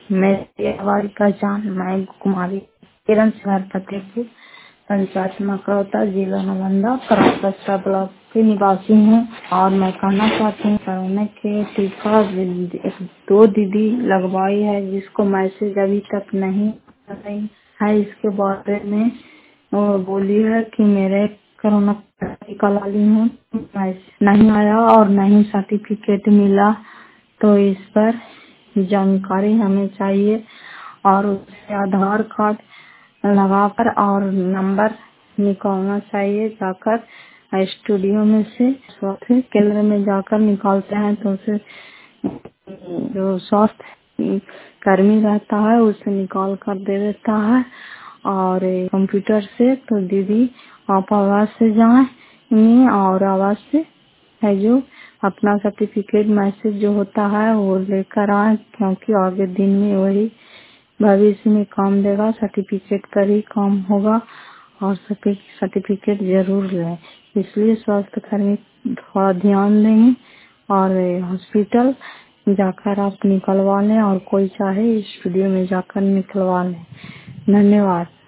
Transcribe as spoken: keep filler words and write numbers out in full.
मेरी आवाज पहचान मैं कुमारी किरण सिंह फतेहपुर पंचायत मकरौता जिला नालंदा करौता ब्लॉक की निवासी हूँ। और मैं कहना चाहती हूँ कोरोना के टीका दो दीदी लगवाई है जिसको मैसेज अभी तक नहीं आ रही है। इसके बारे में वो बोली है कि मेरे कोरोना का टीका ला ली हूँ, मैसेज नहीं आया और नहीं सर्टिफिकेट मिला। तो इस पर जानकारी हमें चाहिए और उससे आधार कार्ड लगाकर और नंबर निकालना चाहिए। जाकर स्टूडियो में से स्वास्थ्य केंद्र में जाकर निकालते हैं तो उसे जो स्वास्थ्य कर्मी रहता है उसे निकाल कर दे देता है। और कंप्यूटर से तो दीदी आप आवाज से जाएं और आवाज से है जो अपना सर्टिफिकेट मैसेज जो होता है वो लेकर आए, क्योंकि आगे दिन में वही भविष्य में काम देगा। सर्टिफिकेट पर ही काम होगा और सर्टिफिकेट जरूर लें। इसलिए स्वास्थ्य कर्मी थोड़ा ध्यान देंगे और हॉस्पिटल जाकर आप निकलवा लें और कोई चाहे स्टूडियो में जाकर निकलवा लें। धन्यवाद।